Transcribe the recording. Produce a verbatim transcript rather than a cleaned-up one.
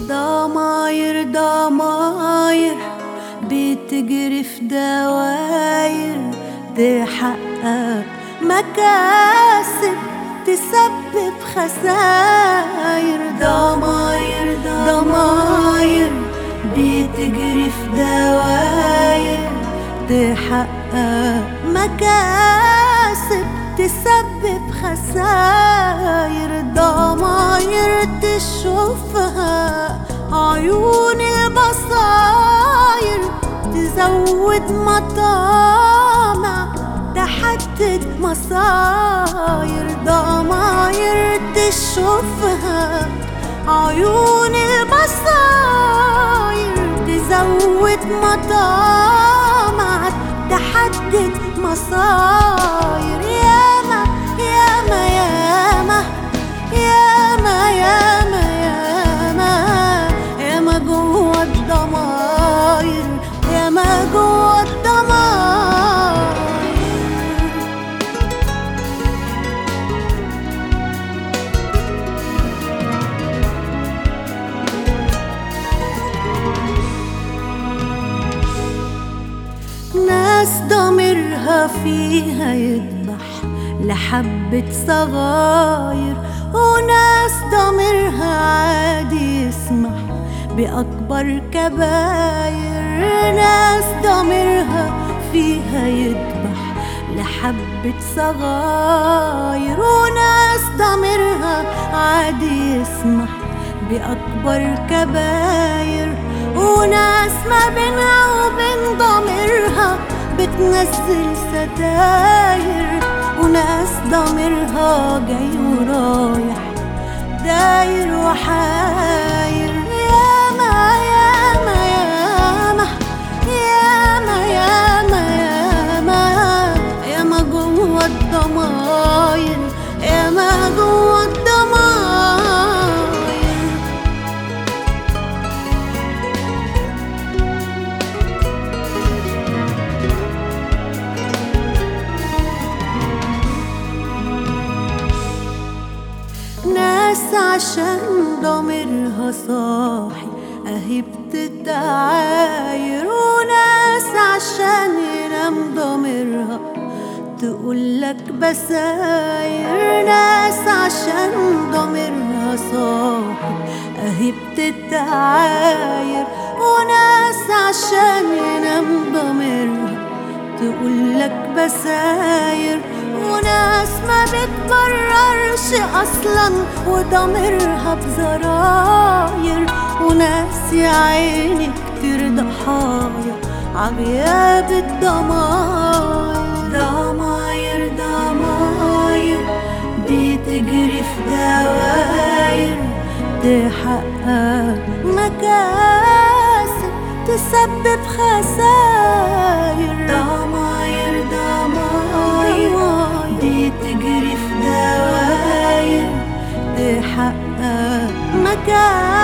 ضماير ضماير بتجري في دواير تحقق مكاسب تسبب خساير. ضماير ضماير بتجري في دواير تحقق مكاسب تسبب خساير. ضماير تشوفها عيون البصاير تزود مطامع تحدد مصاير. ضماير تشوفها عيون البصاير تزود مطامع تحدد مصاير. ياما ياما ياما ياما ياما ياما ياما جوا الضماير ياما جوا الضماير. ناس ضميرها فيها يذبح لحبة صغاير، وناس ضميرها عادي يسمح بأكبر كباير. ناس ضميرها فيها يذبح لحبة صغاير، وناس ضميرها عادي يسمح بأكبر كباير. وناس ما بينها وبين ضميرها بتنزل ستاير، وناس ضميرها جاي ورايح داير وحاير. ياما ياما ياما ياما ياما ياما ياما جوا الضماير ياما جوا الضماير. ناس عشان ضميرها صاحي اهي بتتعاير، وناس عشان ينام ضميرها تقولك بساير. ناس عشان ضميرها صاحي اهي بتتعاير، وناس عشان ينام ضميرها تقولك بساير. وناس ما بتبررش اصلا وضميرها بزراير، وناس يا عيني كتير ضحايا عغياب الضماير. ضماير ضماير بتجري في دواير تحقق مكاسب تسبب خساير. ضماير ضماير بتجري في دواير تحقق مكاسب